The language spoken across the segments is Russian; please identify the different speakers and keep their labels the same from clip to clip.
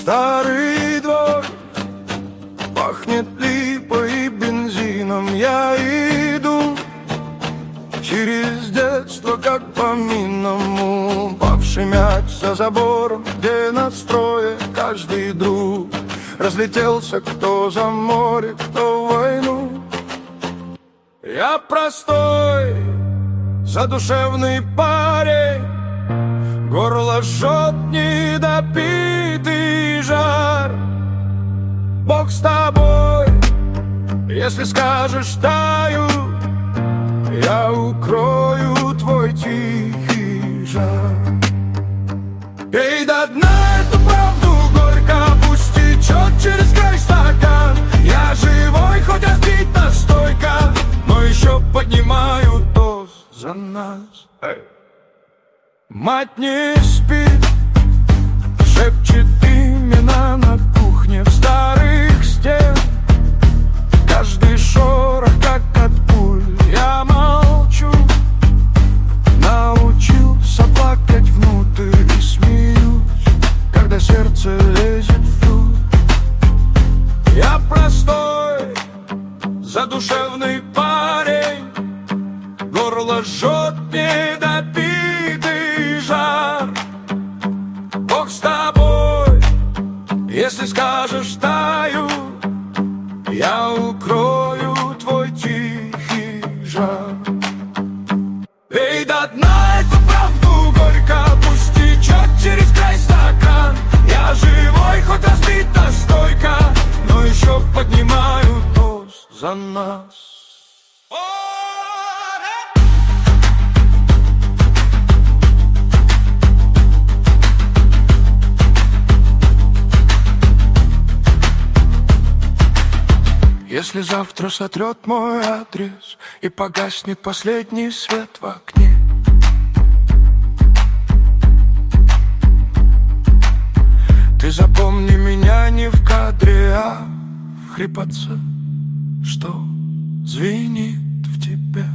Speaker 1: старый двор. Пахнет липой и бензином. Я иду через детство, как по минному. Упавший мяч за забором, где на строе каждый друг разлетелся, кто за море, кто в войну. Я простой, задушевный парень, горло жжет недопитый жар. Бог с тобой, если скажешь «таю», я укрою твой тихий жар. Пей до дна эту правду горько, пусть течет через край стакан. Я живой, хоть разбит настойка, но еще поднимаю тост за нас. Мать не спит, шепчет имена на кухне в старых стен. Каждый шорох, как от пуль, я молчу. Научился плакать внутрь и смеюсь, когда сердце лезет в труд. Я простой, задушевный парень, горло жжет недопитый жар. Бог с тобой, если скажешь «таю», я укрою твой тихий жар. Пей до дна эту правду горько, пусть течет через край стакан. Я живой, хоть разбит настойка, но еще поднимаю тост за нас. Если завтра сотрет мой адрес и погаснет последний свет в окне, ты запомни меня не в кадре, а в хрипотце, что звенит в тебе.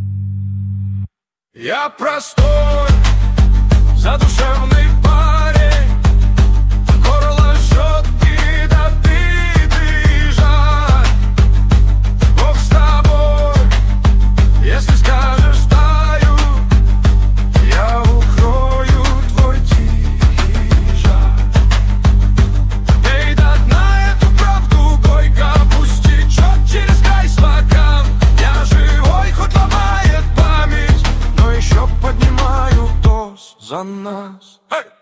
Speaker 1: Я простой, задушевный парень, горло жжет недопитый жар. Бог с тобой, если скажешь «таю», я укрою твой тихий жар. Пей до дна эту правду горько, пусть течет через край стакан. Я живой, хоть ломает память, но еще поднимаю тост за нас.